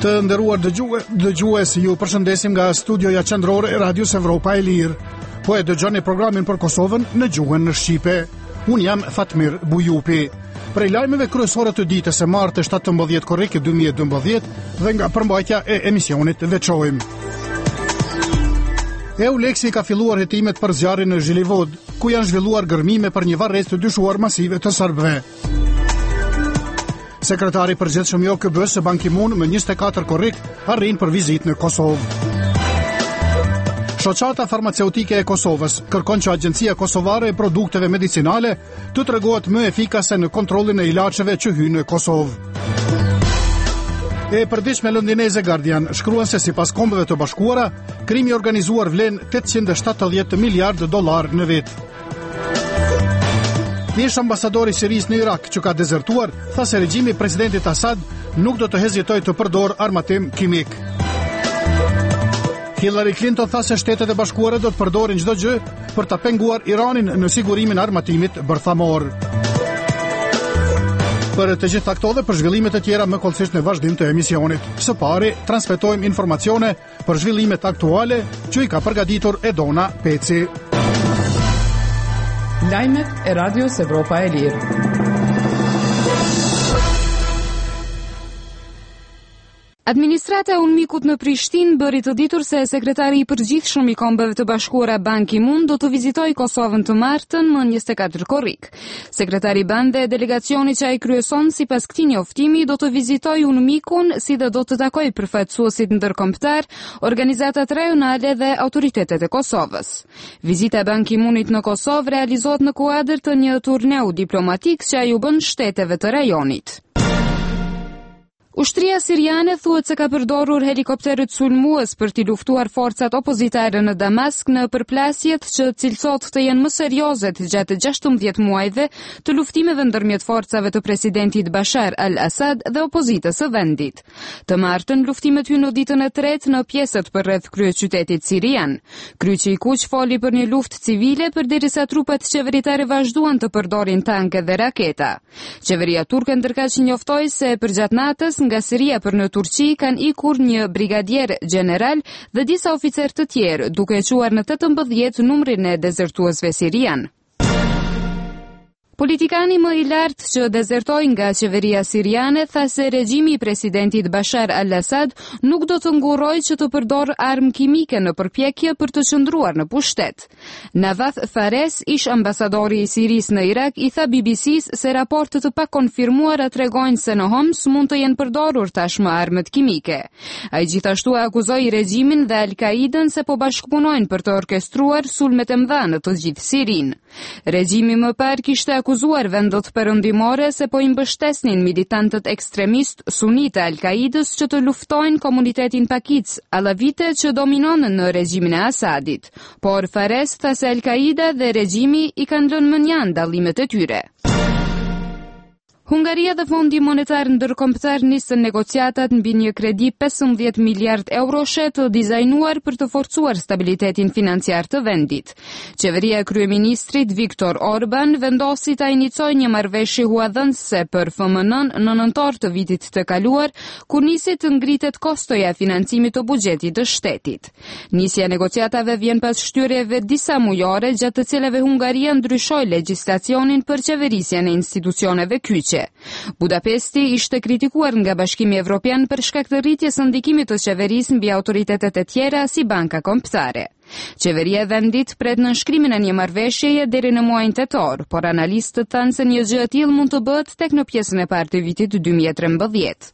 Të nderuar dëgjues, ju përshëndesim nga studioja qendrore e Radios Evropa e Lirë. Po e dëgjoni programin për Kosovën në gjuhën në shqipe. Unë jam Fatmir Bujupi. Prej lajmeve kryesore të ditës së martë 17 korrik 2012 dhe nga përmbajtja e emisionit veçojmë. EULEX-i ka filluar hetimet për zjarrin në Zhilivod, ku janë zhvilluar gërmime për një varrezë të dyshuar masive të serbëve. Sekretari i përgjithshëm i OKB-s Ban Ki-moon më 24 korrik arrin për vizitë në Kosovë. Shoqata farmaceutike e Kosovës kërkon që Agjencia Kosovare e Produkteve Medicinale të tregohet më efikase në kontrollin e ilaçeve që hyjnë në Kosovë. E përditshme londineze Guardian shkruan se sipas Kombeve të Bashkuara, krimi organizuar vlen $870 miliardë në vit. Ish ambasadori i Sirisë në Irak, që ka dezertuar, tha se regjimi i presidentit Assad nuk do të hezitojë të përdorë armatim kimik. Hillary Clinton tha se Shtetet e Bashkuara do të përdorin çdo gjë për ta penguar Iranin në sigurimin e armatimit bërthamor. Për të gjitha këto dhe për zhvillimet e tjera më kollësisht në vazhdim të emisionit. Së pari, transmetojmë informacione për zhvillimet aktuale që i ka përgatitur Edona Peci. Lajmet e Radios Evropa e Lirë. Administrata e UNMIK-ut në Prishtinë bëri të ditur se sekretari i përgjithshëm i Kombeve të Bashkuara Ban Ki-moon do të vizitojë Kosovën të martën më 24 korrik. Sekretari Ban dhe delegacioni që ai kryeson sipas këtij njoftimi do të vizitojë UNMIK-un, si dhe do të takojë përfaqësuesit ndërkombëtar, organizatat rajonale dhe autoritetet e Kosovës. Vizita e Ban Ki-moonit në Kosovë realizohet në kuadër të një turneu diplomatik që ai u bën shteteve të rajonit. Ushtria siriane thuhet se ka përdorur helikopterët sulmues për t'i luftuar forcat opozitare në Damask në përplasjet që cilësot të jenë më serioze gjatë 16 muajve të luftimeve ndërmjet forcave të presidentit Bashar al-Assad dhe opozitës së vendit. Të martën luftimet hyn në ditën e tretë në pjesët përreth kryeqytetit sirian. Kryqi i Kuq foli për një luftë civile përderisa trupat qeveritare vazhduan të përdorin tanke dhe raketa. Qeveria turke ndërkaq njoftoi se përgjatë natës nga Siria për në Turqi kanë ikur një brigadier general dhe disa oficer të tjerë, duke quar në 18 numrin e dezertuesve sirian. Politikani më i lartë që dezertoi nga qeveria siriane tha se regjimi i presidentit Bashar al-Assad nuk do të ngurojë që të përdorë armë kimike në përpjekje për të qëndruar në pushtet. Navath Fares, ish ambasadori i Sirisë në Irak, i tha BBC-s se raportet të pakonfirmuara tregojnë se në Homs mund të jenë përdorur tashmë armët kimike. Ai gjithashtu akuzoi regjimin dhe Al-Qaidën se po bashkëpunojnë për të orkestruar sulmet e mëdha në të gjithë Sirinë. Regjimi më parë kishte akuzuar vendet perëndimore se po i mbështesnin militantët ekstremist sunite Al-Qaidës që të luftojnë komunitetin Pakic, allavite që dominon në regjimin e Asadit. Por Fares tha se Al-Qaida dhe regjimi i kanë lënë mënjan dallimet e tyre. Hungaria dhe Fondi Monetar Ndërkombëtar nisën negociatat mbi një kredi 15 miliard euroshe të dizajnuar për të forcuar stabilitetin financiar të vendit. Qeveria e kryeministrit Viktor Orban vendosi ta inicojë një marrëveshje huadhënëse për FMN-n në nëntor të vitit të kaluar, kur nisi të ngritet kostoja e financimit të buxhetit të shtetit. Nisja e negociatave vjen pas shtyrjeve disa mujore gjatë të cilave Hungaria ndryshoi legjislacionin për qeverisjen e institucioneve kyçe. Budapesti ishte kritikuar nga Bashkimi Evropian për shkak të rritjes së ndikimit të qeverisë mbi autoritetet e tjera si Banka Kombëtare. Qeveria e vendit pret nënshkrimin e një marrëveshjeje deri në muajin tetor, por analistët thanë se një gjë e tillë mund të bëhet tek në pjesën e parë të vitit 2013.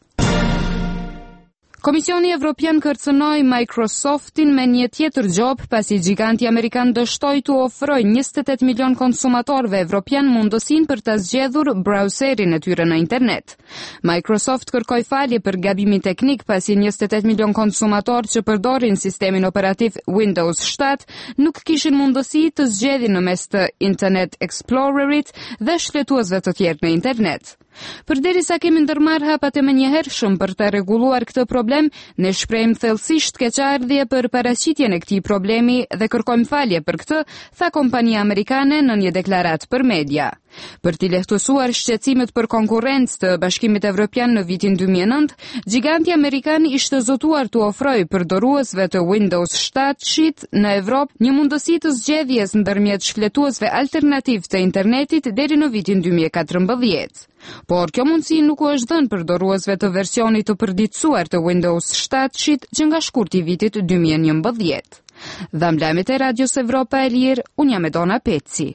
Komisioni Evropian kërcënoi Microsoftin me një tjetër gjop pasi giganti amerikan dështoi të ofrojë 28 milion konsumatorëve evropian mundësinë për ta zgjedhur browserin e tyre në internet. Microsoft kërkoi falje për gabimin teknik pasi 28 milion konsumatorë që përdorin sistemin operativ Windows 7 nuk kishin mundësi të zgjedhin në mes të Internet Explorerit dhe shfletuesve të tjerë në internet. Përderisa kemi ndërmarrë hapat e menjëhershëm për të rregulluar këtë problem, ne shprehim thellësisht keqardhje për paraqitjen e këtij problemi dhe kërkojmë falje për këtë, tha kompania amerikane në një deklaratë për media. Për t'i lehtësuar shqetësimet për konkurrencë të Bashkimit Evropian në vitin 2009, giganti amerikan ishte zotuar të ofrojë përdoruesve të Windows 7 Sheet në Evropë një mundësi të zgjedhjes ndërmjet shfletuesve alternativ të internetit deri në vitin 2014. Por kjo mundësi nuk u është dhënë përdoruesve të versionit të përditësuar të Windows 7 Sheet që nga shkurti i vitit 2011. Dhe lajmet e Radios Evropa e Lirë, unë jam Edona Peci.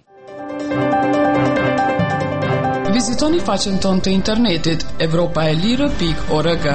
Vizitoni faqen tonë të internetit evropaelire.org.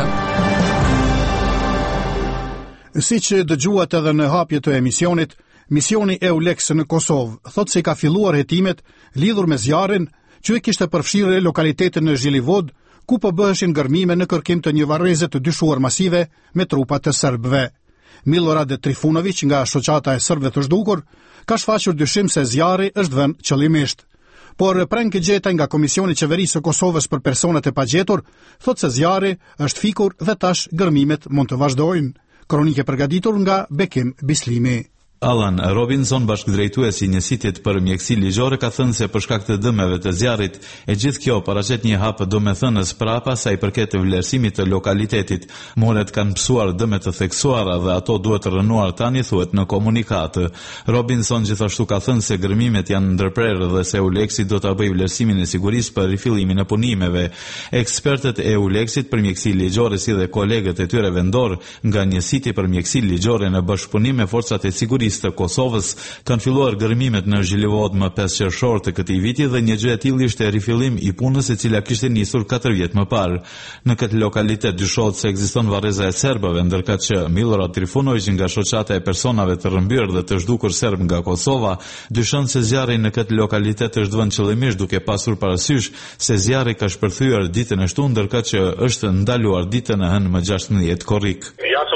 Si që dëgjuat edhe në hapje të emisionit, misioni EULEX në Kosovë thot se ka filluar hetimet lidhur me zjarrin që e kishte përfshirë lokalitetin në Zhilivod, ku po bëheshin gërmime në kërkim të një varreze të dyshuar masive me trupa të serbëve. Milorad Trifunović nga shoqata e serbëve të zhdukur ka shfaqur dyshim se zjarri është vënë qëllimisht. Por Prenke Gjeta nga Komisioni Qeverisë së Kosovës për personat e pagjetur thot se zjarri është fikur dhe tash gërmimet mund të vazhdojnë. Kronike përgatitur nga Bekim Bislimi. Alan Robinson, bashkëdrejtuesi i njësitit për mjekësi ligjore, ka thënë se për shkak të dëmeve të zjarrit, e gjithë kjo paraqet një hap domethënës prapa sa i përket të vlerësimit të lokalitetit. Muret kanë psuar dëme të theksuara dhe ato duhet rënuar tani, thuhet në komunikat. Robinson gjithashtu ka thënë se gërmimet janë ndërprerë dhe se EULEX-i do ta bëjë vlerësimin e sigurisë për rifillimin e punimeve. Ekspertët e EULEX-it për mjekësi ligjore si dhe kolegët e tyre vendor nga njësiti për mjekësi ligjore në bashkëpunim me forcat e sigurisë të Kosovës kanë filluar gërmimet në Zhilivod më 5 qershor të këtij viti dhe një gjë e tillë ishte rifillim i punës e cila kishte nisur 4 vjet më parë. Në këtë lokalitet dyshohet se ekziston varreza e serbëve, ndërkëtë që Milorad Trifunović nga shoqata e personave të rrëmbyer dhe të zhdukur serb nga Kosova dyshon se zjarri në këtë lokalitet është vënë qëllimisht duke pasur parasysh se zjarri ka shpërthyer ditën e shtunë, ndërkëtë që është ndaluar ditën e hënë më 16 korrik.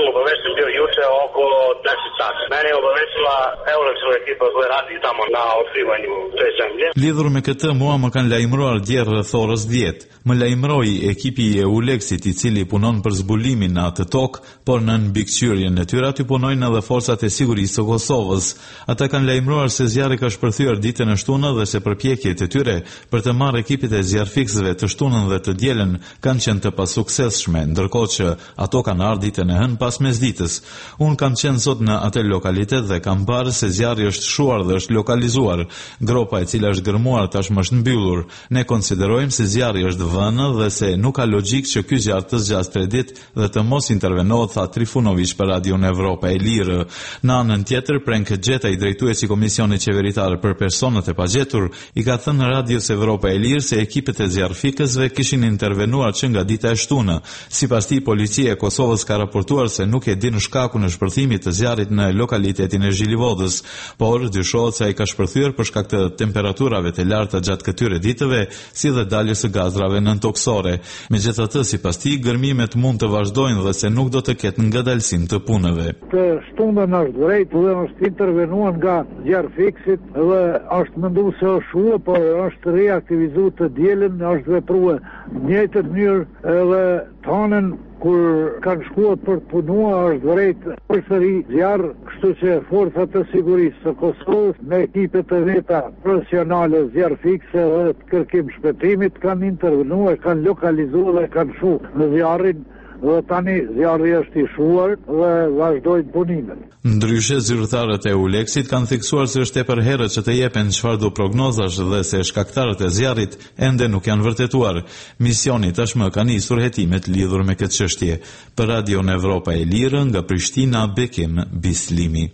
Mene obavestila EULEX-ova ekipa koja radi tamo na otkrivanju te zemlje. Lidhur me këtë, mua më kanë lajmëruar dje rreth orës 10. Më lajmëroi ekipi i EULEX-it i cili punon për zbulimin në atë tokë, por në mbikëqyrjen e tyre aty punojnë edhe forcat e sigurisë së Kosovës. Ata kanë lajmëruar se zjarri ka shpërthyer ditën e shtunë dhe se përpjekjet e tyre për të marrë ekipit e zjarrfiksëve të shtunën dhe të dielën kanë qenë të pasuksesshme, ndërkohë që ato kanë ardhur ditën e hënë pas mesditës. Unë kam qenë sot në atë lokalitet dhe kam parë se zjarri është shuar dhe është lokalizuar. Gropa e cila është gërmuar tashmë është mbyllur. Ne konsiderojmë se zjarri është vënë dhe se nuk ka logjik që ky zjarr të zgjasë 3 ditë dhe të mos intervenohet, tha Trifunović për Radion Evropa e Lirë. Në anën tjetër, Prenke Gjeta, i drejtuesi Komisionit Qeveritar për personat e pagjetur, i ka thënë Radios Evropa e Lirë se ekipet e zjarrfikësve kishin intervenuar që nga dita e shtunë. Sipas tij, policia e Kosovës ka raportuar se nuk e din shkakun e shpërthimit të zjarrit në lokalitetin e Zhilivodës, por dyshohet se ai ka shpërthyer për shkak të temperaturave të larta gjatë këtyre ditëve, si dhe daljes së gazrave nëntoksore. Megjithatë, sipas tij, gërmimet mund të vazhdojnë dhe se nuk do të ketë ngadalësim të punëve. Të shtunën është drejt dhe është intervenuar nga zjarrfikësit dhe është menduar se është shua, por është reaktivizuar të dielën, është vepruar në njëjtë mënyrë edhe tonën kur kanë shkuar për të punuar është drejt përsëri zjarr, kështu që forcat e sigurisë së Kosovës me ekipet e veta profesionale zjarrfikse dhe të kërkim shpëtimit kanë intervenuar, kanë lokalizuar dhe kanë shuar në zjarrin. Dhe tani zjarri është i shuar dhe vazhdojnë punimet. Ndryshe, zyrtarët e EULEX-it kanë theksuar se është tepër herët që të jepen çfarë do prognozash dhe se shkaktarët e zjarrit ende nuk janë vërtetuar. Misioni tashmë ka nisur hetimet lidhur me këtë çështje. Për Radion Evropa e Lirë nga Prishtina, Bekim Bislimi.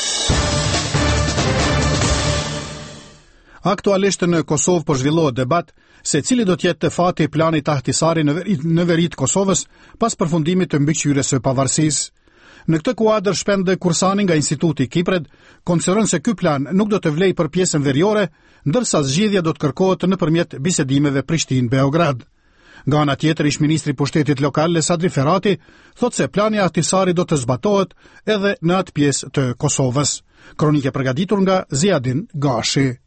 Aktualisht në Kosovë po zhvillohet debat se cili do të jetë fati i planit Ahtisari në veri të Kosovës pas përfundimit të mbikëqyrjes së pavarësisë. Në këtë kuadër, Shpende Kursani nga Instituti Kipred konsideron se ky plan nuk do të vlejë për pjesën veriore, ndërsa zgjidhja do të kërkohet nëpërmjet bisedimeve Prishtinë-Beograd. Nga ana tjetër, ish-ministri i pushtetit lokal Sadri Ferrati thotë se plani Ahtisari do të zbatohet edhe në atë pjesë të Kosovës. Kronike përgatitur nga Ziadin Gashi.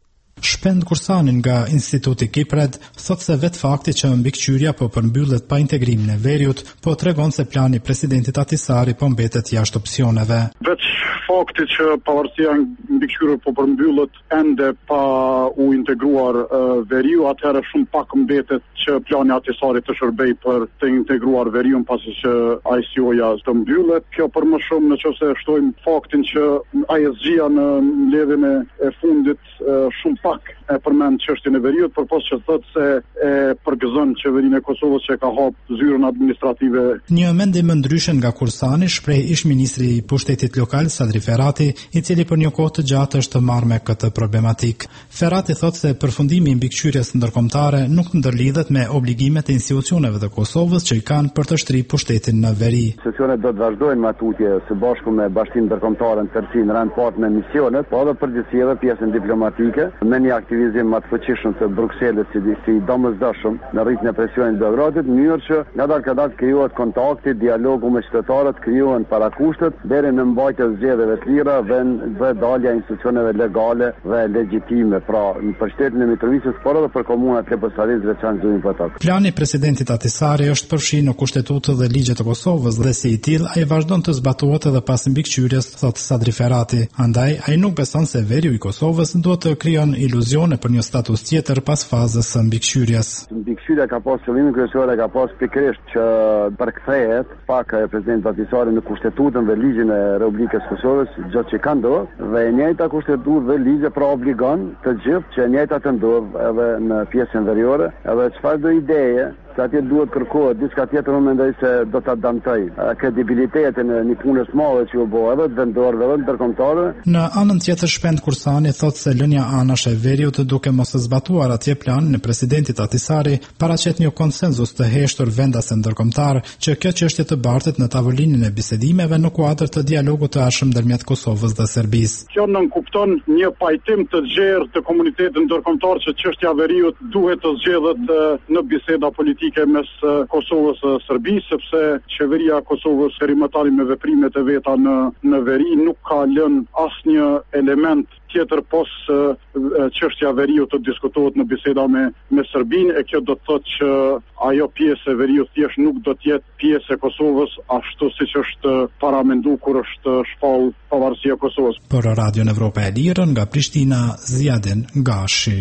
Shpend Kursani nga Instituti Kipred thot se vetë fakti që mbikëqyrja po përmbyllet pa integrimin e veriut, po tregon se plani presidentit Ahtisaari po mbetet jashtë opsioneve. Veç fakti që pavarësia mbikëqyrje po përmbyllet ende pa u integruar veriu, atëherë shumë pak mbetet që plani Ahtisaarit të shërbej për të integruar veriun pasi që ICO-ja të mbyllet. Kjo për më shumë nëse shtojmë faktin që ISG-ja në mbledhjen e fundit shumë pak e përmend çështjen e veriut, përpos që thotë se e përgëzon qeverinë e Kosovës që ka hapur zyrën administrative. Një mendim më ndryshe nga Kursani shpreh ish ministri i pushtetit lokal Sadri Ferrati, i cili për një kohë të gjatë është të marrë me këtë problematik. Ferrati thotë se përfundimi i mbikëqyrjes ndërkombëtare nuk ndërlidhet me obligimet e institucioneve të Kosovës që i kanë për të shtrirë pushtetin në veri. Institucionet do të vazhdojnë me tutje së bashku me Bashkinë Ndërkombëtare në tërësi në rand part me misione, po edhe përgjithësi edhe pjesën diplomatike, me një aktivizim më të fuqishëm të Brukselit si domosdoshëm në rritjen e presionit Beogradit, në mënyrë që ngadalë krijohet kontakti, dialogu me qytetarët, krijohen parakushtet deri në mbajtje të zgjedhjeve të lira dhe dalja e institucioneve legale dhe legjitime, pra për shtetin e Mitrovicës, por edhe për komunat e Lepësarisë veçanërisht për ta. Plani i presidentit Ahtisaari është përfshirë në kushtetutë dhe ligjet e Kosovës dhe si i tillë ai vazhdon të zbatohet edhe pas mbikëqyrjes, thot Sadri Ferrati. Andaj ai nuk beson se veriu i Kosovës duhet të krijon iluzione për një status tjetër pas fazës së mbikëqyrjes. Mbikëqyrja ka pas qëllimin kryesor, ka pas pikërisht që përkthehet pak presidentit Ahtisaari në kushtetutën dhe ligjin e Republikës Kosovës, gjë që ka ndodhur, dhe e njëjta kushtetutë dhe ligje pra obligon të gjithë që e njëjta të ndodh edhe në pjesën veriore, edhe çfarë do ideje se atje duhet kërkohet diçka tjetër, unë mendoj se do ta dantoj kredibilitetin e një punës madhe që u bë edhe vendor dhe ndërkombëtare. Në anën tjetër Shpend Kursani thotë se lënia anash e veriut duke mos zbatuar atje planin e presidentit Ahtisaari paraqet një konsenzus të heshtur vendase ndërkombëtar që kjo çështje të bartet në tavolinën e bisedimeve në kuadër të dialogut të arshëm ndërmjet Kosovës dhe Serbisë. Kjo nënkupton një pajtim të gjerë të komunitetit ndërkombëtar që çështja e veriut duhet të zgjedhet në biseda politike mes Kosovës dhe Serbisë, sepse qeveria e Kosovës perimetari me veprimet e veta në veri nuk ka lënë asnjë element tjetër pos çështja e veriut të diskutohet në biseda me Serbinë, e kjo do të thotë që ajo pjesë e veriut thjesht nuk do të jetë pjesë e Kosovës ashtu siç është paramenduar kur është shpall pavarësia e Kosovës. Për Radio Evropa e Lirë nga Prishtina, Zjadin Gashi.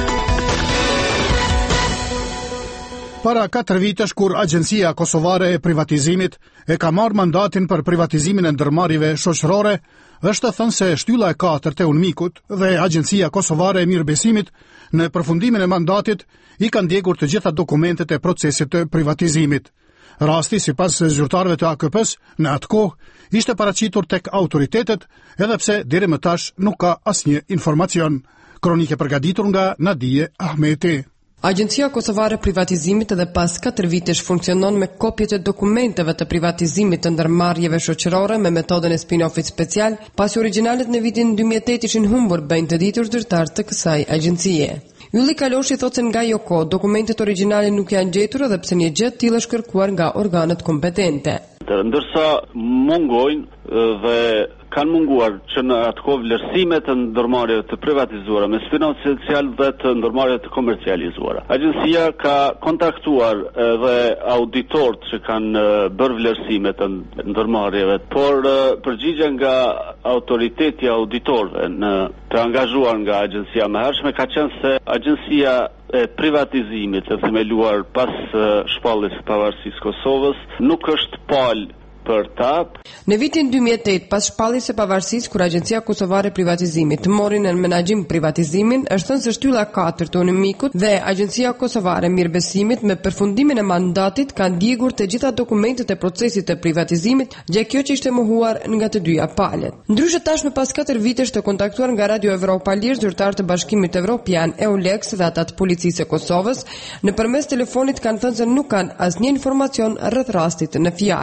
Para 4 vitesh kur Agjencia Kosovare e Privatizimit e ka marrë mandatin për privatizimin e ndërmarrjeve shoqërore, është thënë se shtylla e 4 e Unmikut dhe Agjencia Kosovare e Mirëbesimit në përfundimin e mandatit i kanë ndjekur të gjitha dokumentet e procesit të privatizimit. Rasti, sipas zyrtarëve të AKP-s, në atë kohë ishte paraqitur tek autoritetet, edhe pse deri më tash nuk ka asnjë informacion. Kronikë përgatitur nga Nadije Ahmeti. Agjencia Kosovare Privatizimit edhe pas 4 vitesh funksionon me kopjet e dokumenteve të privatizimit të ndërmarrjeve shoqërore me metodën e spin-offit special, pasi originalet në vitin 2008 ishin humbur, bëjnë të ditur zyrtar të kësaj agjencie. Ylli Kaloshi thotë se nga jo kohë dokumentet origjinale nuk janë gjetur edhe pse një gjë të tillë është kërkuar nga organet kompetente. Ndërsa mungojnë dhe kanë munguar që në atë kohë vlerësimet të ndërmarrjeve të privatizuara me spin-off social dhe të ndërmarrjeve të komercializuara. Agjencia ka kontaktuar edhe auditorët që kanë bërë vlerësimet të ndërmarrjeve, por përgjigja nga autoriteti auditorëve të angazhuar nga agjencia më hershme ka qenë se agjencia e privatizimit e themeluar pas shpalljes së pavarësisë Kosovës nuk është palë për ta. Në vitin 2008, pas shpalljes së pavarësisë, kur Agjencia Kosovare Privatizimit mori në menaxhim privatizimin, është thënë se shtylla 4 e Unmikut dhe Agjencia Kosovare Mirëbesimit me përfundimin e mandatit kanë ndjekur të gjitha dokumentet e procesit të privatizimit, gjë kjo që ishte mohuar nga të dyja palët. Ndryshe tashmë pas 4 vitesh të kontaktuar nga Radio Evropa Lirë, zyrtar të Bashkimit Evropian EULEX dhe ata të Policisë së Kosovës, nëpërmes telefonit kanë thënë se nuk kanë asnjë informacion rreth rastit në fjalë.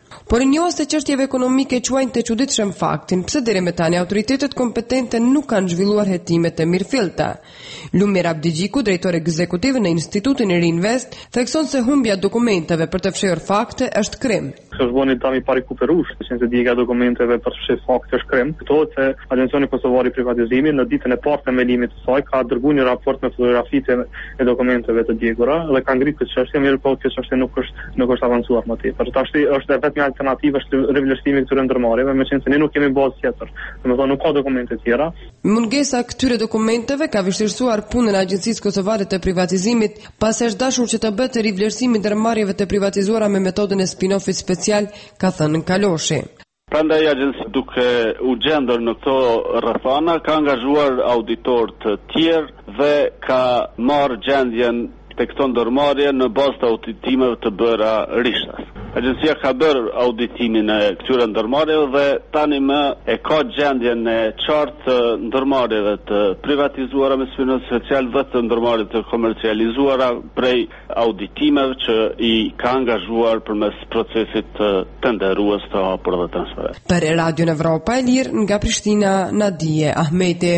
Por njohës të çështjeve ekonomike quajnë të çuditshëm faktin pse deri më tani autoritetet kompetente nuk kanë zhvilluar hetimet e mirëfillta. Lumir Abdigjiku, drejtor ekzekutiv në Institutin Rinvest, thekson se humbja e dokumenteve për të fshehur fakte është krim. Është bëni tani parikuperush, që djega dokumenteve për të fshehur fakte është krim. Thotë se Agencioni Kosovar i Privatizimit në ditën e parë të themelimit të saj ka dërguar një raport me fotografitë e dokumenteve të djegura dhe ka ngritur këtë çështje, mirë po kjo çështje nuk është avancuar më tepër. Tash është vetëm alternativë është rivlerësimi këtyre ndërmarrjeve, meqense ne nuk kemi bazë tjetër. Domethënë nuk ka dokumente tjera. Mungesa këtyre dokumenteve ka vështirësuar punën e Agjencisë Kosovare të Privatizimit, pasi është dashur që të bëhet rivlerësimi i ndërmarrjeve të privatizuara me metodën e spin-offit special, ka thënë Kaloshi. Prandaj agjensia duke u gjendur në këto rrethana ka angazhuar auditor të tjerë dhe ka marrë gjendjen të këto ndërmarrje në bazë të auditimeve të bëra rishtas. Agjencia ka bërë auditimin e këtyre ndërmarrjeve dhe tani më e ka gjendjen e qartë të ndërmarrjeve të privatizuara me spin-off special dhe të ndërmarrjeve të komercializuara prej auditimeve që i ka angazhuar përmes procesit të tenderues të hapur dhe transparent. Për Radio Evropa e Lirë nga Prishtina, Nadije Ahmeti.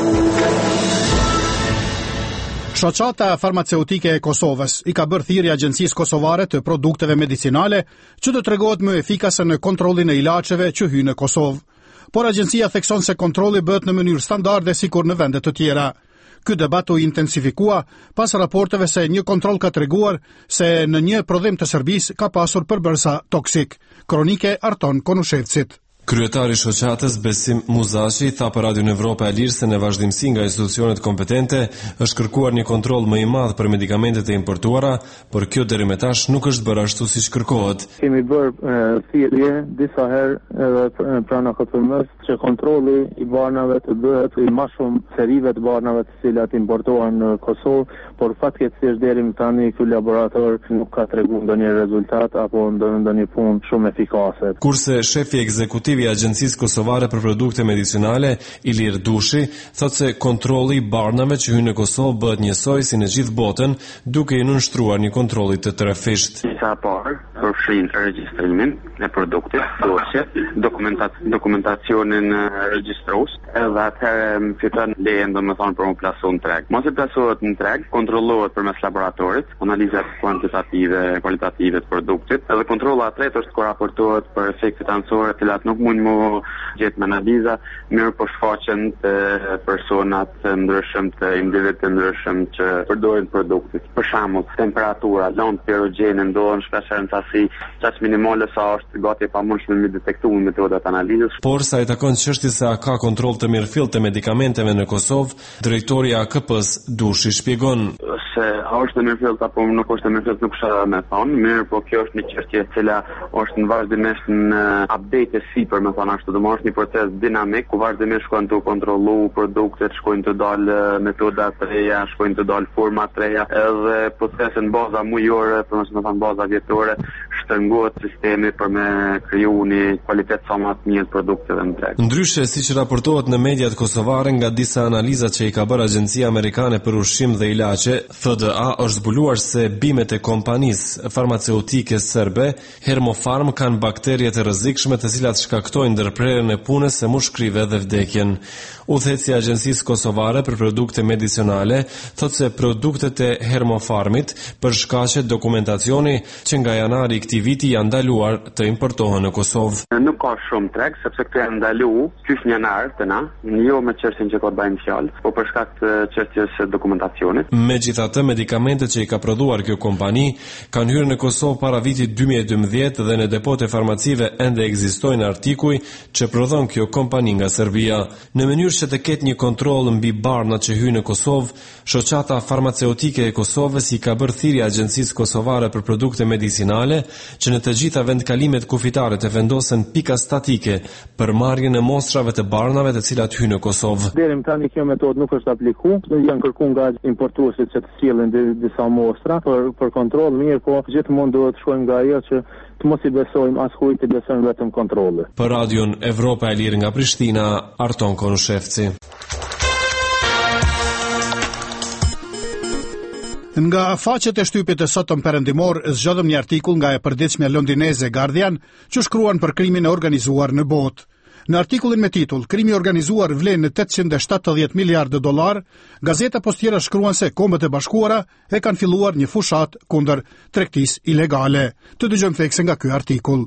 Shoqata farmaceutike e Kosovës i ka bërë thirrje Agjencisë Kosovare të Produkteve Medicinale që të tregohet më efikase në kontrollin e ilaçeve që hyjnë në Kosovë. Por agjencia thekson se kontrolli bëhet në mënyrë standarde sikur në vende të tjera. Ky debat u intensifikua pas raporteve se një kontroll ka treguar se në një prodhim të Serbisë ka pasur përbërësa toksik. Kronike Arton Konushevcit. Kryetari i shoqatës Besim Muzashi tha për Radio Evropa e Lirë se në vazhdimsi nga institucionet kompetente është kërkuar një kontroll më i madh për medikamentet e importuara, por kjo deri më tash nuk është bërë ashtu siç kërkohet. Kemi bërë thirrje disa herë edhe pranë KFM-s që kontrolli i barnave të bëhet i më shumë serive të barnave të cilat importohen në Kosovë, por fatkeqësisht deri më tani ky laborator nuk ka treguar ndonjë rezultat apo ndonjë punë shumë efikase. Kurse shefi ekzekutiv i Agjencisë Kosovare për Produkte Medicinale, Ilir Dushi, thotë se kontrolli i barnave që hyjnë në Kosovë bëhet njësoj si në gjithë botën, duke i nënshtruar një kontrolli të tërëfisht. Sa parë përfshin regjistrimin e produktit, dosjet, dokumentacionin regjistrues, edhe atëherë fiton lejen domethënë për u plasu në treg. Mos i plasohet në treg, kontrollohet përmes laboratorit, analizat kuantitative, kvalitative të produktit, edhe kontrolla e tretë është kur raportohet për efektet anësore, të cilat nuk mund më gjetë me analiza, mirë po shfaqen të personat të ndryshëm, të individ të ndryshëm që përdorin produktit. Për shembull, temperatura, lëndë pirogene ndodhen shpesh në sasi çaq minimale sa është gati e pamundshme me detektuar me metodat analizës. Por sa i takon çështjes se a ka kontroll të mirëfillt të medikamenteve në Kosovë, drejtori i AKP-s Dushi shpjegon se a është e mirëfillt apo nuk është e mirëfillt nuk shoh me thonë, mirë po kjo është një çështje e cila është në vazhdimisht në update sipër, më thonë ashtu, do është një proces dinamik ku vazhdimisht shkojnë të kontrollu produktet, shkojnë të dalë metodat të reja, shkojnë të dalë format të reja, edhe procesin baza mujore, për më thonë baza vjetore, shtrëngohet sistemi për me kriju një kvalitet sa më të mirë produkteve në treg. Ndryshe, siç raportohet në mediat kosovare nga disa analizat që i ka bërë Agjencia Amerikane për Ushqim dhe Ilaçe, FDA është zbuluar se bimet e kompanisë farmaceutike serbe Hermofarm kanë bakterie të rrezikshme të cilat shkaktojnë ndërprerjen e punës së mushkrive dhe vdekjen. Udhëheqësi i Agjencisë Kosovare për Produkte Medicinale thotë se produktet e Hermofarmit përshkaqet dokumentacioni që nga janari i këtij viti janë ndaluar të importohen në Kosovë. Nuk ka shumë treg sepse këto janë ndaluar qysh në janar të na, jo me çështjen që ka bëjnë fjalë, por për shkak të çështjes së dokumentacionit. Megjithatë, medikamentet që i ka prodhuar kjo kompani kanë hyrë në Kosovë para vitit 2012 dhe në depote farmacive ende ekzistojnë artikuj që prodhon kjo kompani nga Serbia. Në mënyrë që të ketë një kontroll mbi barnat që hyjnë në Kosovë, shoqata farmaceutike e Kosovës i ka bërë thirrje Agjencisë Kosovare për Produkte Medicinale që në të gjitha vendkalimet kufitare të vendosen pika statike për marrjen e mostrave të barnave të cilat hyjnë në Kosovë. Deri më tani kjo metodë nuk është aplikuar, janë kërkuar nga importuesit që të sjellin disa mostra për kontroll, mirë po gjithmonë duhet të shkojmë nga ajo që të mos i besojmë askujt, të besojmë vetëm kontrollit. Për Radion Evropa e Lirë nga Prishtina, Arton Konushevci. Nga faqet e shtypit e sotëm perëndimor, zgjodhëm një artikull nga e përditshmja londineze Guardian, që shkruan për krimin e organizuar në botë. Në artikullin me titull "Krimi i organizuar vlen në 870 miliardë dollar", gazeta postiera shkruan se Kombet e Bashkuara e kanë filluar një fushat kundër tregtisë ilegale. Të dëgjojmë thekse nga ky artikull.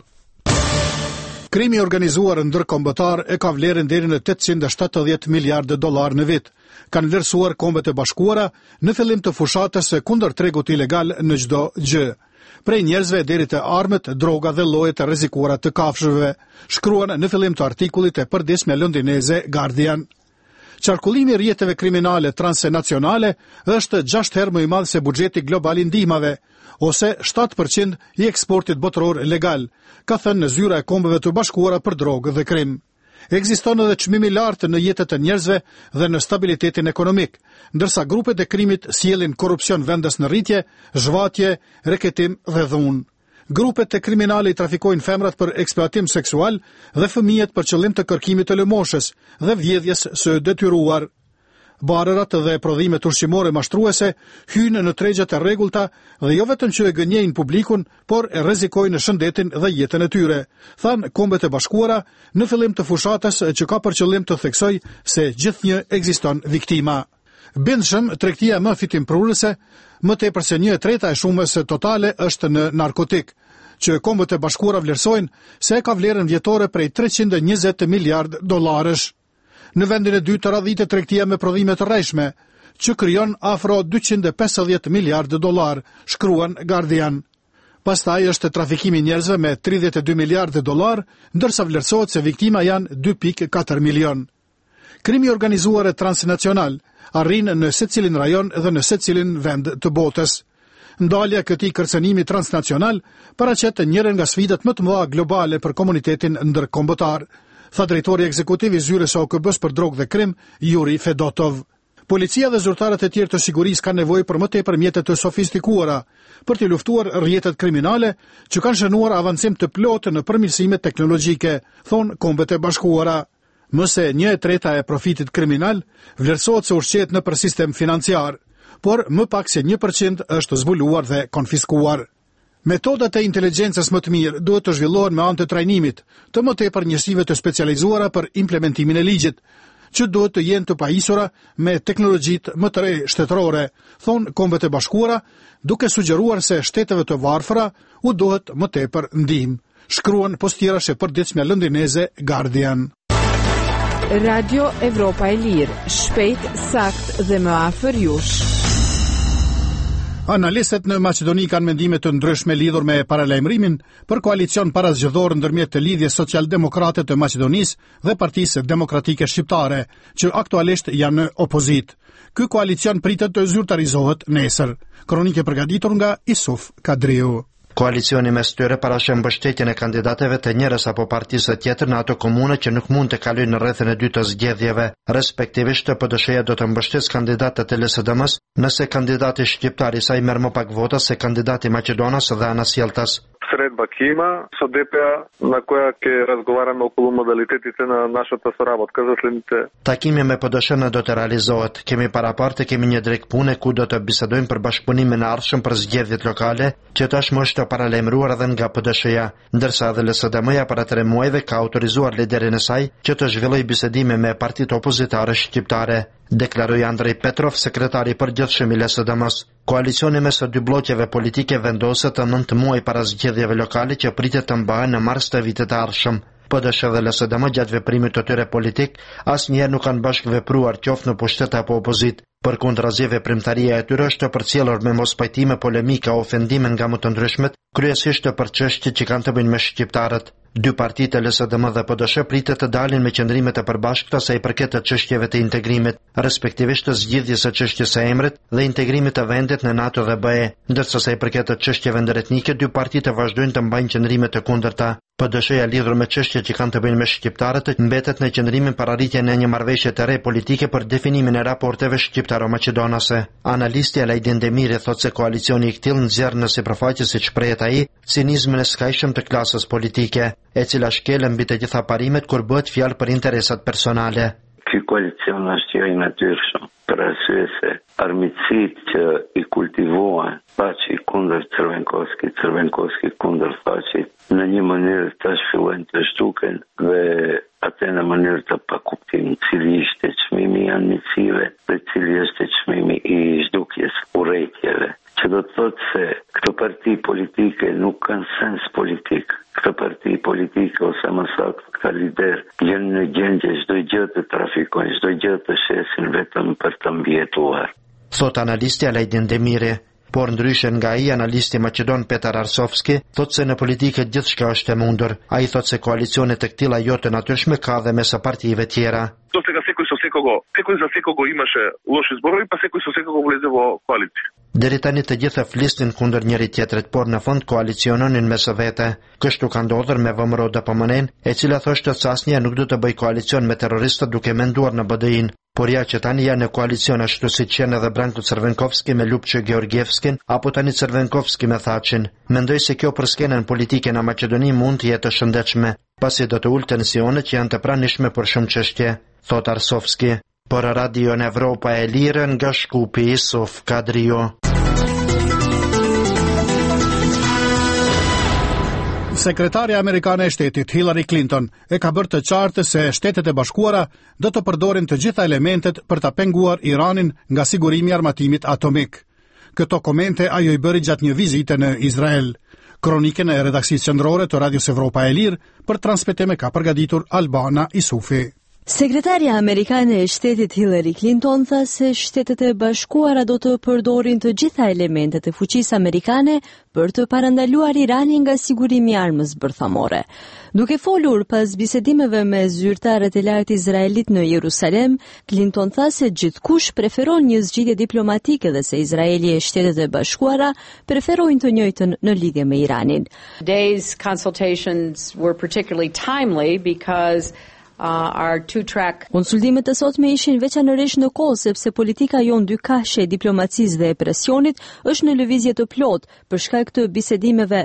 Krimi i organizuar ndërkombëtar e ka vlerën deri në 870 miliardë dollar në vit. Kanë vlerësuar Kombet e Bashkuara në fillim të fushatës kundër tregut ilegal në çdo gjë. Prej njerëzve deri te armët, droga dhe llojet e rrezikuara të kafshëve, shkruan në fillim të artikullit e përditshme londineze Guardian. Qarkullimi i rrjeteve kriminale transnacionale është 6 herë më i madh se buxheti global i ndihmave, ose 7% i eksportit botëror legal, ka thënë në zyra e Kombeve të Bashkuara për drogë dhe krim. Ekziston edhe çmimi i lartë në jetët e njerëzve dhe në stabilitetin ekonomik, ndërsa grupet e krimit sjellin korrupsion vendas në rritje, zhvatje, reketim dhe dhunë. Grupet e kriminale i trafikojnë femrat për eksploatim seksual dhe fëmijët për qëllim të kërkimit të lëmoshës dhe vjedhjes së detyruar. Barërat dhe prodhimet ushqimore mashtruese hyjnë në tregjet e rregullta dhe jo vetëm që e gënjejnë publikun, por e rrezikojnë shëndetin dhe jetën e tyre, thanë Kombet e Bashkuara në fillim të fushatës që ka për qëllim të theksoj se gjithnjë ekziston viktima. Bindshëm, tregtia më fitimprurëse, më tepër se 1/3 e shumës totale është në narkotik, që Kombet e Bashkuara vlerësojnë se ka vlerën vjetore prej 320 miliardë dollarësh. Në vendin e dytë radhitet tregtia me prodhime të rrejshme, që krijon afro 250 miliardë dollar, shkruan Guardian. Pastaj është trafikimi njerëzve me 32 miliardë dollar, ndërsa vlerësohet se viktima janë 2.4 milion. Krimi organizuar e transnacional arrin në secilin rajon dhe në secilin vend të botës. Ndalja këtij kërcënimi transnacional paraqet njërin nga sfidat më të mëdha globale për komunitetin ndërkombëtar, tha drejtori ekzekutiv i zyrës së OKB-s për drogë dhe krim, Yuri Fedotov. Policia dhe zyrtarët e tjerë të sigurisë kanë nevojë për më tepër mjete të sofistikuara për të luftuar rrjetet kriminale që kanë shënuar avancim të plotë në përmirësime teknologjike, thon Kombet e Bashkuara. Më se 1/3 e profitit kriminal vlerësohet se ushqehet nëpër sistem financiar, por më pak se 1% është zbuluar dhe konfiskuar. Metodat e inteligjencës më të mirë duhet të zhvillohen me anë të trajnimit, të më tepër njësive të specializuara për implementimin e ligjit, që duhet të jenë të pajisura me teknologjitë më të re shtetërore, thon Kombet e Bashkuara, duke sugjeruar se shteteve të varfëra u duhet më tepër ndihmë, shkruan postierash e përditshme londineze Guardian. Radio Evropa e Lirë, shpejt, sakt dhe më afër jush. Analistët në Maqedoni kanë mendime të ndryshme lidhur me paralajmërimin për koalicion parazgjedhor ndërmjet të lidhjes socialdemokrate të Maqedonisë dhe Partisë Demokratike Shqiptare, që aktualisht janë në opozit. Ky koalicion pritet të zyrtarizohet nesër. Kronikë e përgatitur nga Isuf Kadriu. Koalicioni mes tyre parashën mbështetjen e kandidateve të njërës apo partisë tjetër në ato komune që nuk mund të kalojnë në rrethën e dytë të zgjedhjeve. Respektivisht, PD-ja do të mbështetësë kandidatët e LSDM-s nëse kandidati shqiptar i saj merr më pak vota se kandidati Maqedonas dhe anasjelltas. Средба има. СОДЕП-а, на която разговаряме около модалитетите на нашата соработка за следните. Takimi me PD-n do të realizohet. Kemi parapartë, kemi një drejt pune ku do të bisedojmë për bashkëpunimin e ardhshëm për zgjedhjet lokale, që tashmë është paralajmëruar edhe nga PD-ja, ndërsa edhe LSDM-ja para 3 muajve ka autorizuar liderin e saj që të zhvillojë bisedime me partitë opozitare shqiptare. Deklaroi Andrej Petrov, sekretari i përgjithshëm i LSDM-s. Koalicioni mes dy bllokeve politike vendoset 9 muaj para zgjedhjeve lokale që pritet të mbahen në mars të vitit të ardhshëm. PD-ja dhe LSDM gjatë veprimit të tyre politik asnjëherë nuk kanë bashkëvepruar qoftë në pushtet apo opozit. Përkundrazi, veprimtaria e tyre është përcjellur me mospajtime, polemika, ofendime nga më të ndryshmet, kryesisht për çështjet që kanë të bëjnë me shqiptarët. Dy partitë LSDM dhe PD pritet të dalin me qëndrimet e përbashkëta sa i përket të çështjeve të integrimit, respektivisht të zgjidhjes së çështjes së emrit dhe integrimit të vendit në NATO dhe BE, ndërsa sa i përket të çështjeve ndërretnike, dy partitë vazhdojnë të mbajnë qëndrime të kundërta. PD-ja lidhur me çështjet që kanë të bëjnë me shqiptarët mbetet në qëndrimin para arritjen e një marrëveshje të re politike për definimin e raporteve shqiptaro-maqedonase. Analisti Alajdin Demiri thotë se koalicioni i këtillë nxjerr në sipërfaqe, siç prehet ai, cinizmin e skajshëm të klasës politike, e cila shkel mbi të gjitha parimet kur bëhet fjalë për interesat personale. ky koalicion është jo i natyrshëm, për arsye se armiqësitë që i kultivuan Thaçi kundër Crvenkovski kundër Thaçit, në një mënyrë tash fillojnë të zhduken dhe atë në mënyrë të pakuptim, cili ishte çmimi i armiqësive dhe cili është çmimi i zhdukjes urrejtjeve. Që do të thotë se këto parti politike nuk kanë sens politik. Këto parti politike ose më saktë këta lider janë në gjendje çdo gjë të trafikojnë, çdo gjë të shesin vetëm për të mbijetuar. Thot analisti Alajdin Demiri, por ndryshe nga ai analisti Maqedon Petar Arsovski, thot se në politikë gjithçka është e mundur. Ai thot se koalicione të këtilla jo të natyrshme ka dhe mes partive tjera. Do сега секој за секого имаше лоши зборови, па секој со секого влезе во коалиција. Deri tani të gjitha flisnin kundër njëri tjetrit, por në fund koaliciononin mes vete. Kështu ka ndodhur me Vëmëro Dapamonen, e cila thoshte se asnjëherë nuk do të bëj koalicion me terroristët duke menduar në BDI-n. Por ja që tani janë në koalicion ashtu siç janë edhe Branko Crvenkovski me Lupçë Georgievskin, apo tani Crvenkovski me Thaçin. Mendoj se kjo për skenën politike në Maqedoni mund të jetë e shëndetshme, pasi do të ulë tensionet që janë të pranishme për shumë çështje, thot Arsovski. Por Radio në Evropa e Lirë nga Shkupi Isuf Kadrio. Sekretarja amerikane e shtetit Hillary Clinton e ka bërë të qartë se Shtetet e Bashkuara do të përdorin të gjitha elementet për ta penguar Iranin nga sigurimi i armatimit atomik. Këto komente ajo i bëri gjatë një vizite në Izrael. Kronikën e redaksisë qendrore të Radios Evropa e Lirë për transmetim ka përgatitur Albana Isufi. Sekretarja amerikane e shtetit Hillary Clinton tha se Shtetet e Bashkuara do të përdorin të gjitha elementet e fuqisë amerikane për të parandaluar Iranin nga sigurimi i armës bërthamore. Duke folur pas bisedimeve me zyrtarët e lartë izraelit në Jerusalem, Clinton tha se gjithkush preferon një zgjidhje diplomatike dhe se Izraeli e Shtetet e Bashkuara preferojnë të njëjtën në lidhje me Iranin. Today's consultations were particularly timely because our two-track. Konsultimet e sotme ishin veçanërisht në kohë sepse politika jon dykahshe e diplomacisë dhe e presionit është në lëvizje të plot për shkak të bisedimeve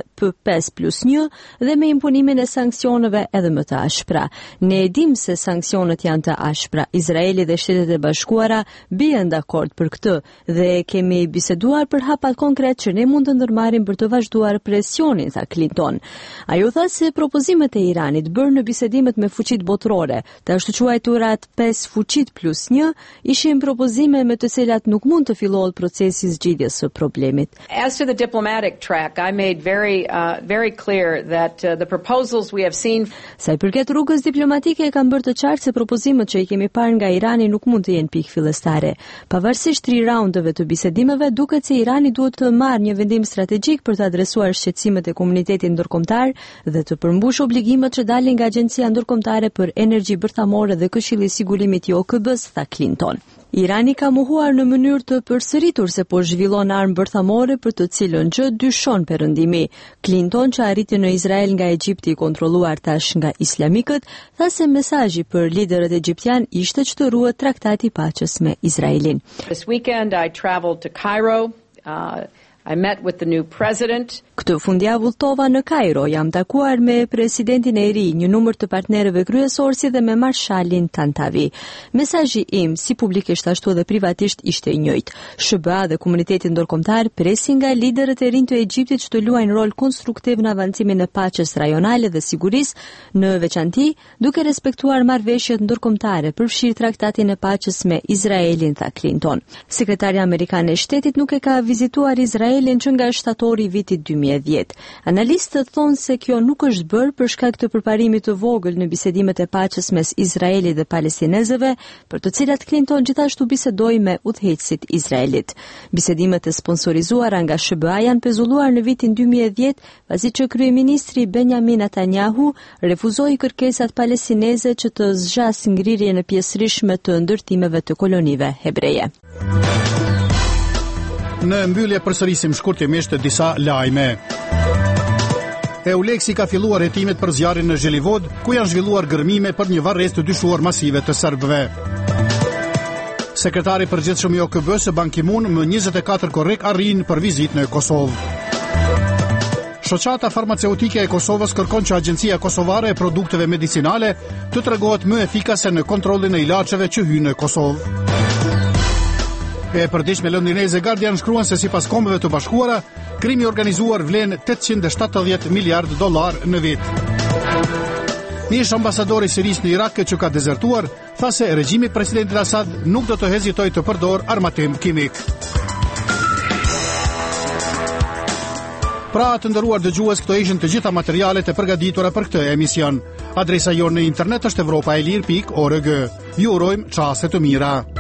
P5+1 dhe me imponimin e sanksioneve edhe më të ashpra. Ne e dim se sanksionet janë të ashpra. Izraeli dhe Shtetet e Bashkuara bien dakord për këtë dhe kemi biseduar për hapat konkret që ne mund të ndërmarrim për të vazhduar presionin, tha Clinton. Ajo tha se propozimet e Iranit bërë në bisedimet me fuqitë botërore të ashtu quajturat 5 fuqit plus 1 ishin propozime me të cilat nuk mund të fillohet procesi i zgjidhjes së problemit. As to the diplomatic track, I made very clear that the proposals we have seen. Sa i përket rrugës diplomatike, kam bërë të qartë se propozimet që i kemi parë nga Irani nuk mund të jenë pikë fillestare. Pavarësisht 3 raundeve të bisedimeve, duket se Irani duhet të marrë një vendim strategjik për të adresuar shqetësimet e komunitetit ndërkombëtar dhe të përmbushë obligimet që dalin nga Agjencia Ndërkombëtare për Energji Bërthamore dhe Këshilli i Sigurimit i OKB-s, tha Clinton. Irani ka mohuar në mënyrë të përsëritur se po zhvillon armë bërthamore për të cilën gjë dyshon perëndimi. Clinton, që arriti në Izrael nga Egjipti i kontrolluar tash nga islamikët, tha se mesazhi për liderët egjiptian ishte që të ruhet traktati i paqes me Izraelin. This weekend I traveled to Cairo. I met with the new president. Këtë fundjavë udhtova në Kairo, jam takuar me presidentin e ri, një numër të partnerëve kryesor si dhe me marshalin Tantavi. Mesazhi im, si publikisht ashtu dhe privatisht, ishte i njëjtë. SBA dhe komuniteti ndërkombëtar presin nga liderët e rinj të Egjiptit që të luajnë rol konstruktiv në avancimin e paqes rajonale dhe sigurisë, në veçanti duke respektuar marrëveshjet ndërkombëtare, përfshirë traktatin e paqes me Izraelin, tha Clinton. Sekretarja amerikane e shtetit nuk e ka vizituar Izraelin që nga shtatori i vitit 2010. Analistët thonë se kjo nuk është bërë për shkak të përparimit të vogël në bisedimet e paqes mes Izraelit dhe palestinezëve, për të cilat Clinton gjithashtu bisedoi me udhëheqësit Izraelit. Bisedimet e sponsorizuara nga SBA janë pezulluar në vitin 2010, pasi që kryeministri Benjamin Netanyahu refuzoi kërkesat palestineze që të zgjasë ngrirjen e pjesërishtme të ndërtimeve të kolonive hebreje. Në mbyllje përsërisim shkurtimisht disa lajme. EULEX-i ka filluar hetimet për zjarrin në Zhelivod, ku janë zhvilluar gërmime për një varrezë të dyshuar masive të serbëve. Sekretari përgjithshëm i OKB-s Ban Ki-moon më 24 korrik arrin për vizitë në Kosovë. Shoqata farmaceutike e Kosovës kërkon që Agjencia Kosovare e Produkteve Medicinale të tregohet më efikase në kontrollin e ilaçeve që hyjnë në Kosovë. E përditshme londineze Guardian shkruan se sipas Kombeve të Bashkuara, krimi organizuar vlen $870 miliard në vit. Ish ambasadori i Sirisë në Irak që ka dezertuar, tha se regjimi i presidentit Assad nuk do të hezitojë të përdor armatim kimik. Pra, të nderuar dëgjues, këto ishin të gjitha materialet e përgatitura për këtë emision. Adresa jonë në internet është europaelir.org. Ju urojmë çaste të mira.